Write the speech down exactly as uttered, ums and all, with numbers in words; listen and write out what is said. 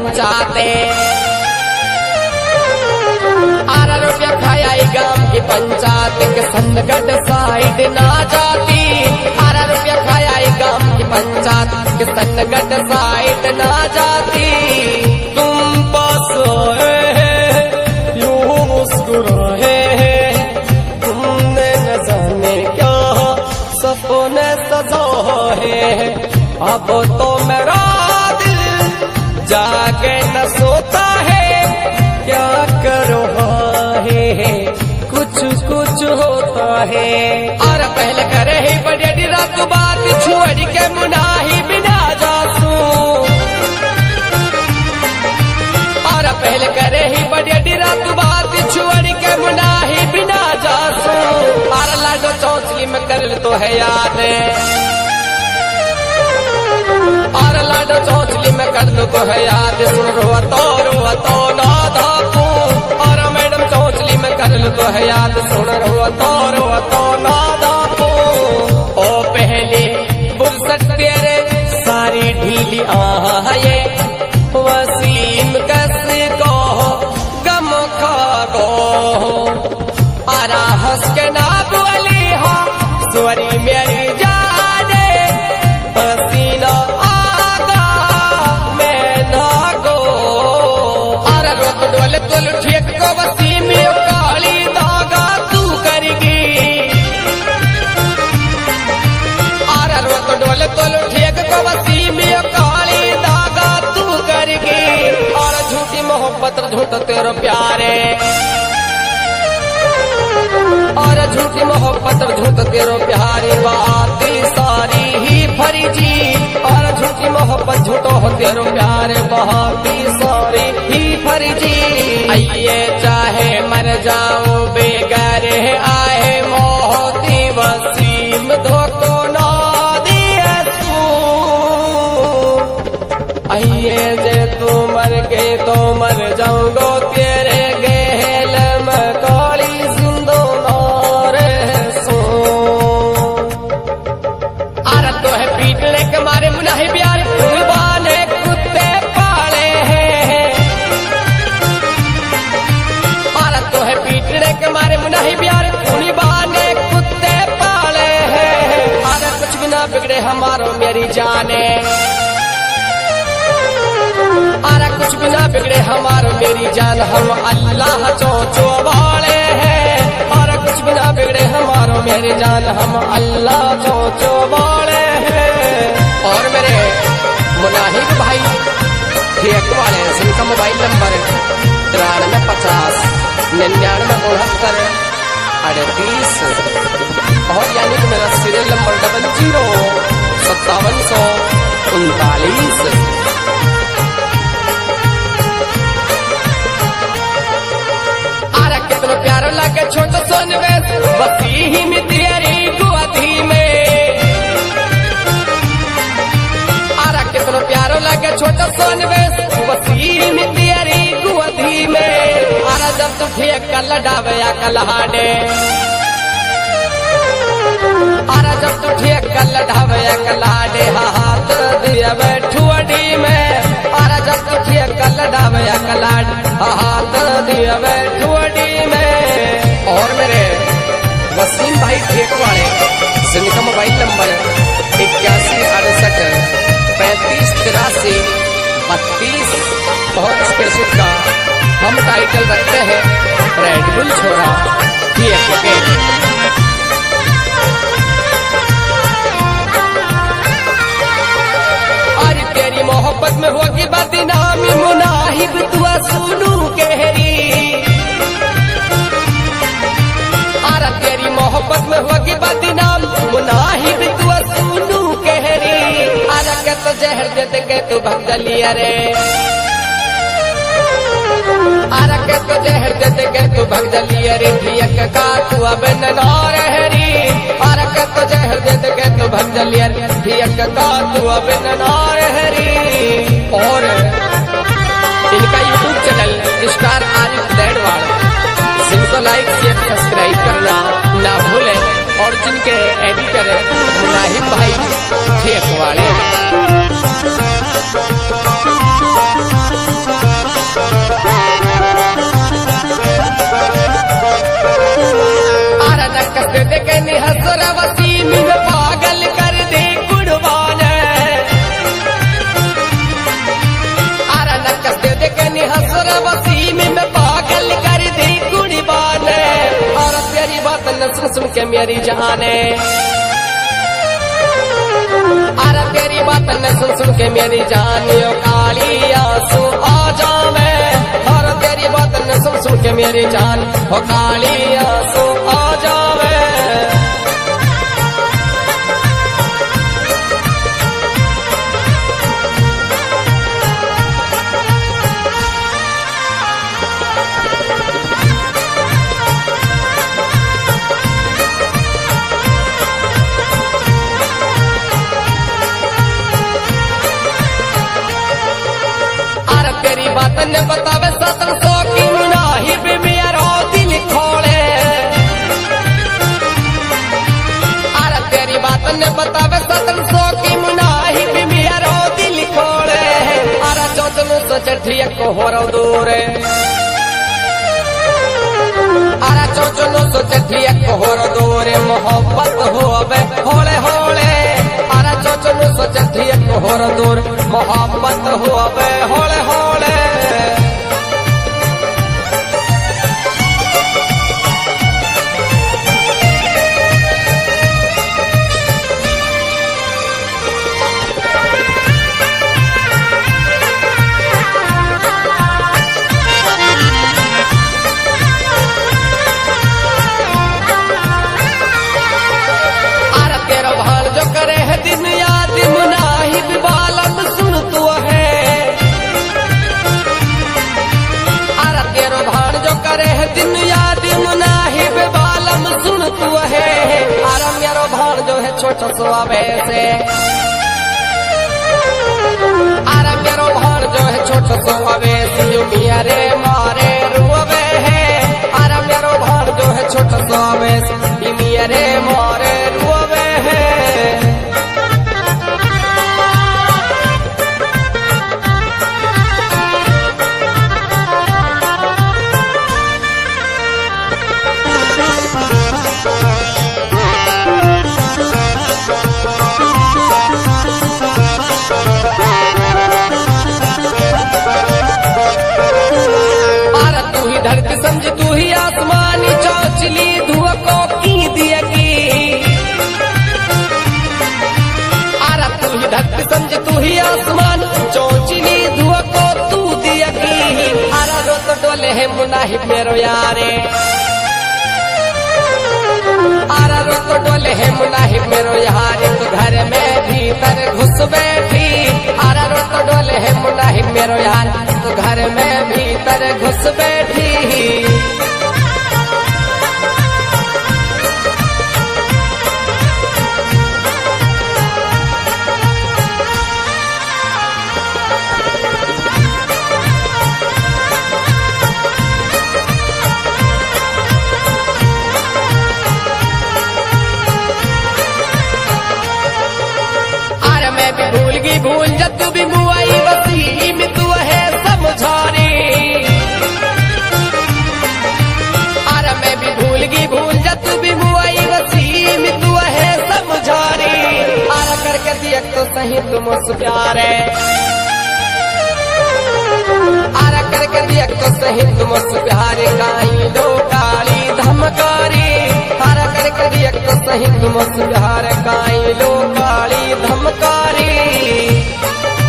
पंचाते आरा रुपया खाया गांव की पंचायत के संगत साइड ना जाती आरा रुपया खाया गांव की पंचायत के संगत साइड ना जाती तुम पास यूं मुस्कुराए तुमने न जाने क्या सपने सजाए अब तो मेरा दिल जागे न सोता है क्या करो है कुछ कुछ होता है और पहले करे ही बड़ी रात बात छोड़ के मुनाही बिना जासू और पहले करे ही बड़ी रात बात छोड़ के मुनाही बिना जासू और लाडो चौचली में कर तो है याद और लाडो चौचली में कर तो है याद सुन रो तो रो तो ना धापू और मैडम चौचली में कर तो है याद सुन रो तो रो तो ना धापू ओ पहले बुरसट तेरे सारी ढीली आए वसीम कैसे को गम खा गो आरा हंस के ना बोली हो स्वरी मेरी जाने पसीना आगा मैं ना गो आरा रोक डोले तुल ठीक को वसीम काली दागा तू करेगी आरा रोक डोले तुल ठीक को वसीम काली दागा तू करेगी और झूठी मोहब्बत झूठ तेरा प्यारे और झूठी मोहब्बत झूठ तेरो प्यारी बात सारी ही फर्जी और झूठी मोहब्बत झूठो हो तेरो प्यारे बात सारी ही फर्जी आइए चाहे मर जाओ बेगर आए मोहती वसीम धोखो ना दिए तू आइए जे तू मर के तो मर जाऊंगो तेरे गेल में काली मारे मुनाही प्यार कुर्बान कुत्ते पाले हैं और तो है पीटने के मारे मुनाही प्यार कुर्बान कुत्ते पाले हैं और कुछ भी ना बिगड़े हमारो मेरी जाने और कुछ भी ना बिगड़े हमारो मेरी जान हम अल्लाह चोचो वाले हैं और कुछ भी ना बिगड़े हमारो मेरी जान हम अल्लाह चोचो वाले हैं और मेरे मुनाहिब भाई ठेक वाले जिनका मोबाइल नंबर तिरानवे पचास निन्यानवे उनहत्तर अड़तीस और यानी कि मेरा सीरियल नंबर डबल जीरो सत्तावन सौ उनतालीस आरा कितना प्यारो लगे छोटा सोनवे बसी ही में तेरी गोदी में कितना प्यारो लगे छोटा सोनवे वसीम तेरी गोदी में आरा जब तू ठेक कर लडावे या कलहाडे आरा जब तू ठेक कर लडावे या कलहाडे हाथ दिया बैठुअडी में आरा जब तू ठेक कर लडावे या कलहाडे हाथ दिया बैठुअडी में और मेरे वसीम भाई ठेक वाले जिनका मोबाइल नंबर इक्यासी अड़सठ पैंतीस तिरासी बत्तीस बहुत स्पेशल का हम टाइटल रखते हैं रेड बुल छोरा और तेरी मोहब्बत में होगी बदनामी मुनाहिब तू सुनू कहरी और तेरी मोहब्बत में होगी बदनाम मुनाहिब तू सुनू कहरी आरा के तो जहर दे दे के तू भग जलिया रे आरा के तो जहर दे दे के तू भग जलिया रे धियक का तू अब न रहरी आरा के तो जहर दे दे के तू भग जलिया रे धियक का तू अब न रहरी और इनका YouTube channel star Arif Daidwal जिनको लाइक शेयर सब्सक्राइब करना ना भूलें और जिनके एडिटर मुनाहिब भाई ठेक वाले के मेरी जाने। अरे तेरी बात न सुन सुन के मेरी जान यो काली आंसू आ जावे। और तेरी बात न सुन सुन के मेरी जान हो काली आंसू आ जावे। तेरी बात ने बतावे सतन सो की मुनाही भी मेरा दिल खोले। अरे तेरी बात ने बतावे सतन सो की मुनाही भी मेरा दिल खोले। अरे चौचनो सो चठिया को हो रो दूरे। अरे चौचनो सो चठिया को हो रो दूरे मोहब्बत हो अबे होले होले। अरे चौचनो सो चठिया को हो रो दूर मोहब्बत हो अबे होले होले। करे है दिन या दिन नाही बालम सुन तू है। अरे तेरो भाण जो करे है दिन या दिन नाही बालम सुन तू है। अरे मेरो भाण जो है छोटा सुहावे से। अरे मेरो भाण जो है छोटा सुहावे से जो मिया रे मारे रुवे है। अरे मेरो भाण जो है छोटा सुहावे से मिया रे मारे रुवे है। धरती समझ तू ही आसमानी चौचली धुआ को की दिएगी। अरे तू ही धरती समझ तू ही आसमान चौचली धुआ को तू दिएगी। अरे रो तो डोले है मुनाही मेरो यारे। अरे रो तो डोले है मुनाही मेरो यारे। तो घर में भीतर घुस बैठी। अरे रो तो डोले है मुनाही मेरो यार। तो घर में भीतर घुस बैठी। अरे मैं भी भूल गई भूल जा तू भी मुआई वसी में तू है समझारी। अरे मैं भी भूल गई भूल जा तू भी मुआई वसी में तू है समझारी। अरे करके दिया तो सही तुम उस प्यारे। अरे करके दिया तो सही तुम उस प्यारे काई दो काली धमकारी। अरे करके दिया तो सही तुम उस प्यारे काई दो काली धमकारी।